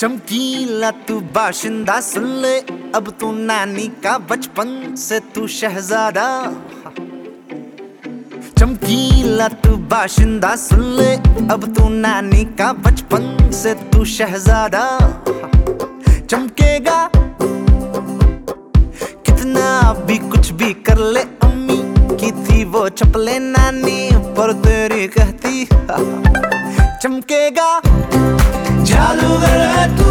चमकीला तू बाशिंदा सुन ले, अब तू नानी का बचपन से तू शहजादा। चमकीला तू बाशिंदा सुन ले, अब तू नानी का बचपन से तू शहजादा। चमकेगा कितना भी कुछ भी कर ले, अम्मी की थी वो चपले नानी पर तेरी कहती। चमकेगा जादूगर है तू,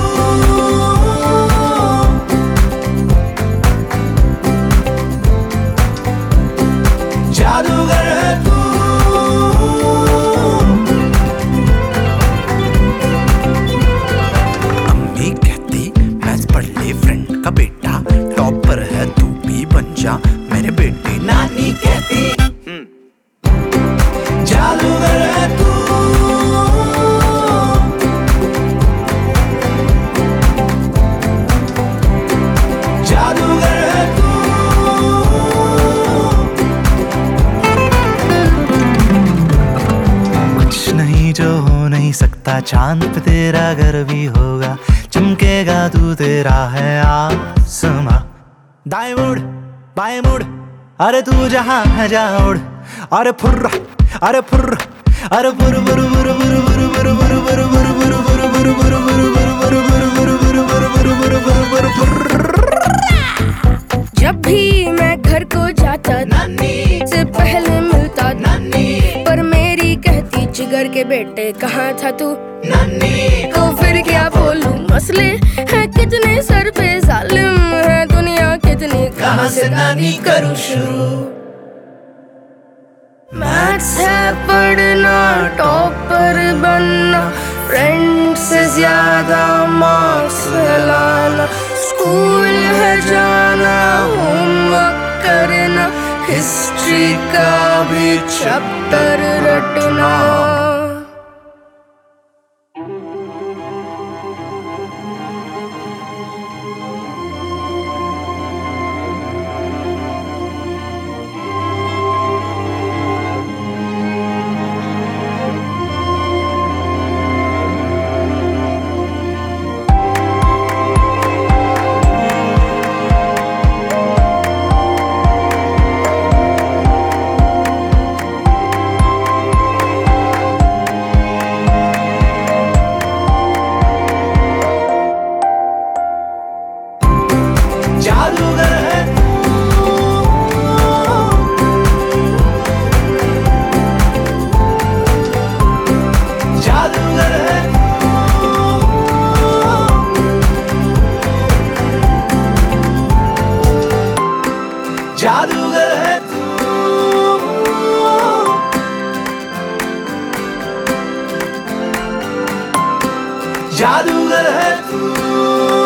जादूगर है तू। अम्मी कहती मैथ्स पढ़ ले, फ्रेंड का बेटा टॉपर है, तू भी बन जा मेरे बेटे। नानी कहती जादूगर है तू, जादूगर है तू। कुछ नहीं जो हो नहीं सकता, चांद पे तेरा घर भी होगा। चमकेगा तू, तेरा है आसमां। दाएं मुड़ बाएं मुड़, अरे तू जहां है जा उड़। अरे फुर्र अरे फुर्र अरे फुर फुर फुर फुर फुर फुर फुर फुर फुर फुर फुर फुर फुर फुर फुर। जब भी मैं घर को जाता नानी से पहले मिलता नानी, पर मेरी कहती जिगर के बेटे कहाँ था तू नानी। तो फिर क्या बोलूं, मसले हैं कितने सर पे, जालिम है दुनिया कितनी, कहाँ से नानी करूं शुरू। मैथ्स है पढ़ना, टॉपर बनना, फ्रेंड से ज्यादा मार्क्स लाना, स्कूल है जाना, होमवर्क करना, हिस्ट्री का भी चैप्टर रटना। जादूगर है तू, जादूगर है तू, जादूगर है तू, जादूगर है तू।